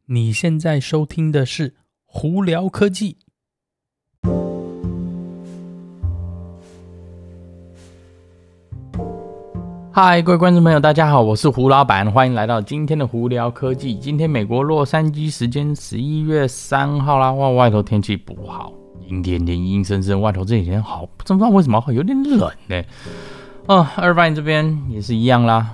你现在收听的是胡聊科技。嗨，各位观众朋友，大家好，我是胡老板，欢迎来到今天的胡聊科技。今天美国洛杉矶时间11月3号啦，哇，外头天气不好，阴天天，阴森森，外头这几天好，不知道为什么有点冷呢。二番这边也是一样啦，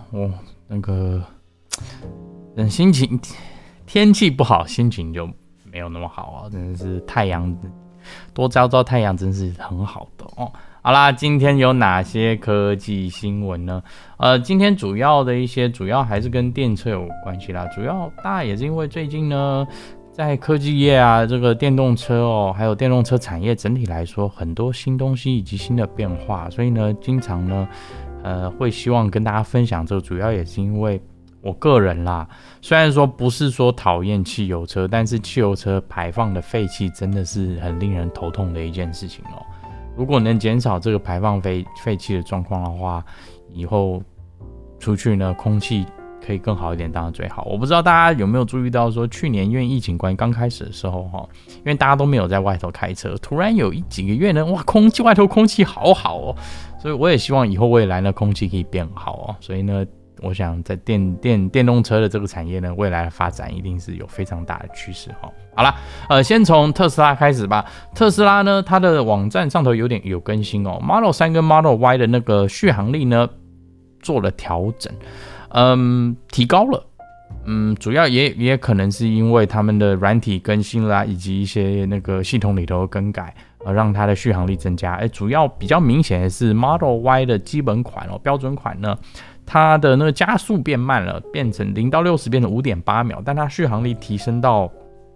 心情天气不好，心情就没有那么好啊，真的是太阳多照照太阳，真是很好的哦。好啦，今天有哪些科技新闻呢？今天主要还是跟电车有关系啦。主要大家也是因为最近呢，在科技业啊，这个电动车哦，还有电动车产业整体来说，很多新东西以及新的变化，所以呢，经常呢，会希望跟大家分享这个。主要也是因为我个人啦，虽然说不是说讨厌汽油车，但是汽油车排放的废气真的是很令人头痛的一件事情哦。如果能减少这个排放废气的状况的话，以后出去呢，空气可以更好一点，当然最好。我不知道大家有没有注意到说，去年因为疫情关系刚开始的时候因为大家都没有在外头开车，突然有几个月呢，哇，外头空气好好哦，所以我也希望以后未来呢，空气可以变好哦。所以呢，我想在电动车的这个产业呢，未来的发展一定是有非常大的趋势哈。好啦，先从特斯拉开始吧。特斯拉呢，它的网站上头有更新哦 ，Model 3跟 Model Y 的那个续航力呢做了调整，提高了。主要也可能是因为他们的软体更新啦，以及一些那个系统里头的更改，让它的续航力增加。主要比较明显的是 Model Y 的基本款哦，标准款呢，它的那个加速变慢了，变成0到60变成 5.8 秒，但它续航力提升到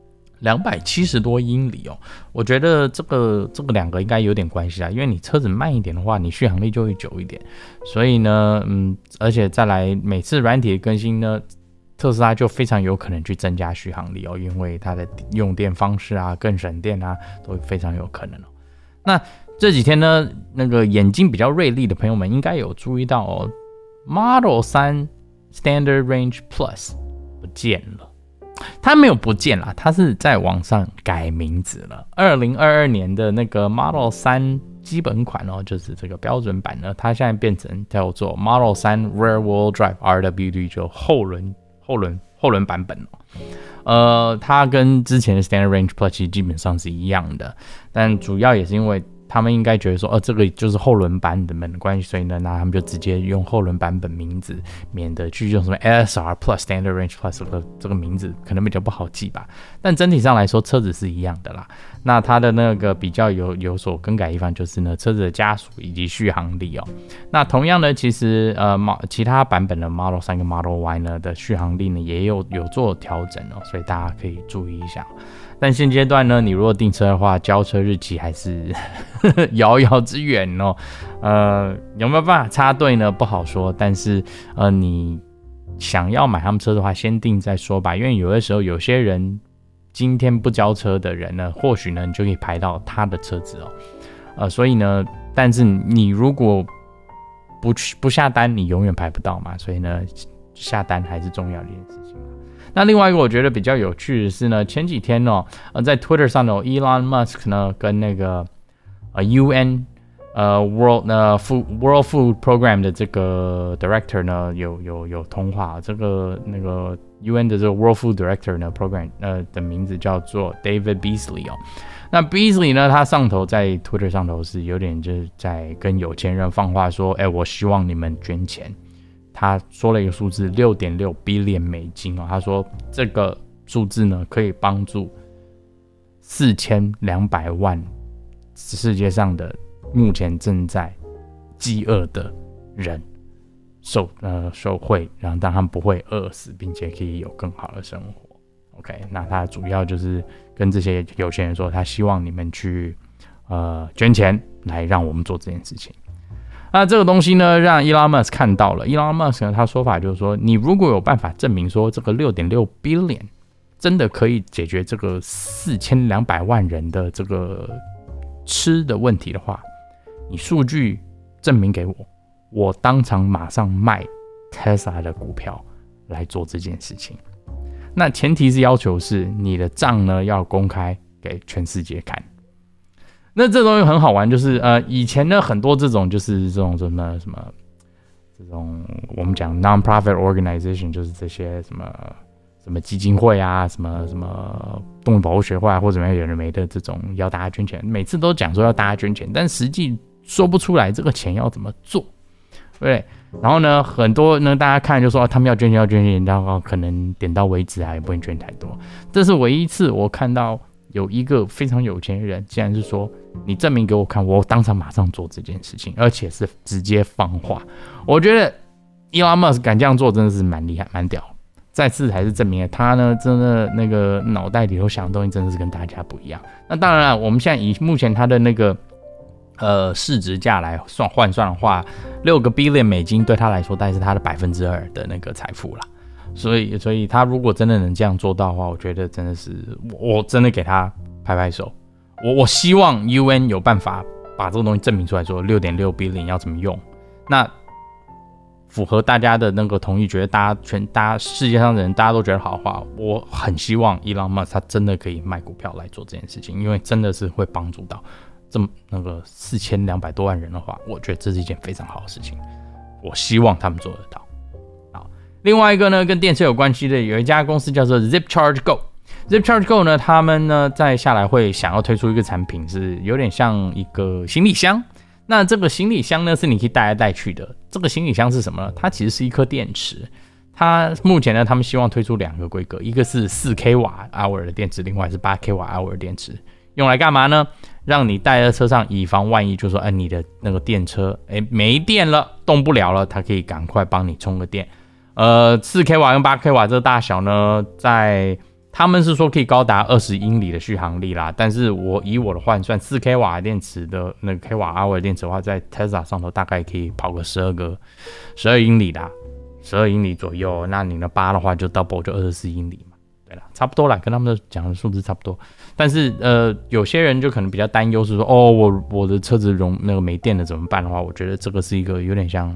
270多英里哦。我觉得这个两个应该有点关系啦，因为你车子慢一点的话，你续航力就会久一点。所以呢，而且再来每次软体的更新呢，特斯拉就非常有可能去增加续航力哦，因为它的用电方式啊，更省电啊，都非常有可能哦。那这几天呢，那个眼睛比较锐利的朋友们应该有注意到哦，Model 3 Standard Range Plus 不见了。它没有不见啦，它是在网上改名字了。2022年的那个 Model 3基本款哦，就是这个标准版呢，它现在变成叫做 Model 3 Rear Wheel Drive RWD， 就后轮版本哦。它跟之前的 Standard Range Plus 其实基本上是一样的，但主要也是因为他们应该觉得说，这个就是后轮版本的关系，所以呢，那他们就直接用后轮版本名字，免得去用什么 LSR Plus Standard Range Plus 这个名字可能比较不好记吧。但整体上来说，车子是一样的啦。那它的那个比较有所更改的地方就是呢，车子的加速以及续航力哦。那同样呢，其实其他版本的 Model 3跟 Model Y 呢的续航力呢也有做调整哦，所以大家可以注意一下。但现阶段呢，你如果订车的话，交车日期还是遥遥之远哦。有没有办法插队呢？不好说。但是你想要买他们车的话，先订再说吧。因为有的时候有些人今天不交车的人呢，或许呢你就可以排到他的车子哦。所以呢，但是你如果不下单，你永远排不到嘛。所以呢，下单还是重要的一件事情。那另外一个我觉得比较有趣的是呢，前几天在 Twitter 上呢 ，Elon Musk 呢跟那个UN World Food Program 的这个 Director 呢有通话。这个那个 UN 的这个 World Food Director 呢 Program 的名字叫做 David Beasley 哦。那 Beasley 呢，他上头在 Twitter 上头是有点就是在跟有钱人放话说，我希望你们捐钱。他说了一个数字6.6 billion 美金哦，他说这个数字呢可以帮助4200万世界上的目前正在饥饿的人受惠，让他们不会饿死，并且可以有更好的生活。OK， 那他主要就是跟这些有钱人说，他希望你们去捐钱来让我们做这件事情。那这个东西呢，让 Elon Musk 看到了。Elon Musk 呢，他说法就是说，你如果有办法证明说这个6.6 billion 真的可以解决这个4200万人的这个吃的问题的话，你数据证明给我，我当场马上卖 Tesla 的股票来做这件事情。 那前提是要求是你的账呢要公开给全世界看。那这东西很好玩，就是以前呢很多这种就是这种什么这种我们讲 non-profit organization， 就是这些什么基金会啊，什么动物保护协会啊，或者什么有人没的这种要大家捐钱，每次都讲说要大家捐钱，但实际说不出来这个钱要怎么做，对不对？然后呢，很多呢大家看就说他们要捐钱，然后可能点到为止啊，也不会捐太多。这是唯一一次我看到有一个非常有钱的人，竟然是说你证明给我看，我当场马上做这件事情，而且是直接放话。我觉得 Elon Musk 敢这样做真的是蛮厉害蛮屌，再次还是证明了他呢真的那个脑袋里头想的东西真的是跟大家不一样。那当然了，我们现在以目前他的那个市值价来换算的话，6个 billion 美金对他来说大概是他的2%的那个财富啦。所以他如果真的能这样做到的话，我觉得真的是我真的给他拍拍手。我希望 UN 有办法把这个东西证明出来，说6.6 billion 要怎么用，那符合大家的那个同意，觉得大家世界上的人大家都觉得好的话，我很希望 Elon Musk 他真的可以卖股票来做这件事情，因为真的是会帮助到这么那个4200多万人的话，我觉得这是一件非常好的事情，我希望他们做得到。另外一个呢，跟电车有关系的，有一家公司叫做 Zip Charge Go。Zip Charge Go 呢，他们呢在下来会想要推出一个产品，是有点像一个行李箱。那这个行李箱呢，是你可以带来带去的。这个行李箱是什么呢？它其实是一颗电池。它目前呢，他们希望推出2个规格，一个是4kWh的电池，另外是8kWh的电池。用来干嘛呢？让你带在车上，以防万一，就说你的那个电车没电了，动不了了，它可以赶快帮你充个电。4kW 跟8kW 这个大小呢，在他们是说可以高达20英里的续航力啦，但是以我的换算，4kW 电池的那个 kWh 的电池的话，在 Tesla 上头大概可以跑个12英里啦，12英里左右。那你的8的话就 double 就24英里嘛，对啦，差不多啦，跟他们讲的数字差不多。但是有些人就可能比较担忧是说，我的车子那个没电了怎么办的话，我觉得这个是一个有点像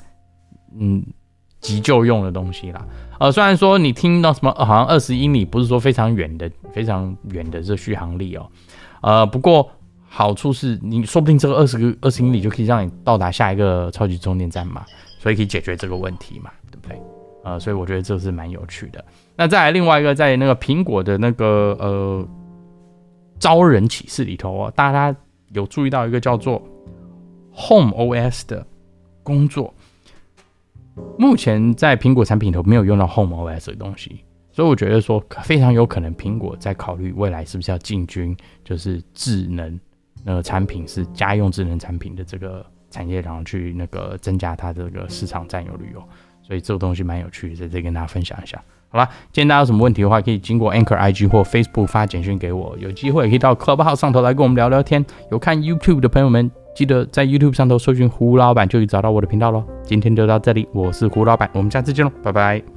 急救用的东西啦。虽然说你听到什么好像20英里不是说非常远的这续航力不过好处是你说不定这个20英里就可以让你到达下一个超级充电站嘛，所以可以解决这个问题嘛，对不对？所以我觉得这是蛮有趣的。那再来另外一个，在那个苹果的那个招人启事里头大家有注意到一个叫做 Home OS 的工作。目前在苹果产品里头没有用到 Home OS 的东西，所以我觉得说非常有可能苹果在考虑未来是不是要进军就是智能产品，是家用智能产品的这个产业，然后去那个增加它的这个市场占有率所以这个东西蛮有趣的，在这跟大家分享一下。好啦，今天大家有什么问题的话，可以经过 Anchor IG 或 Facebook 发简讯给我，有机会也可以到 Clubhouse 上头来跟我们聊聊天。有看 YouTube 的朋友们，记得在 YouTube 上头搜寻胡老板就可以找到我的频道咯。今天就到这里，我是胡老板，我们下次见咯，拜拜。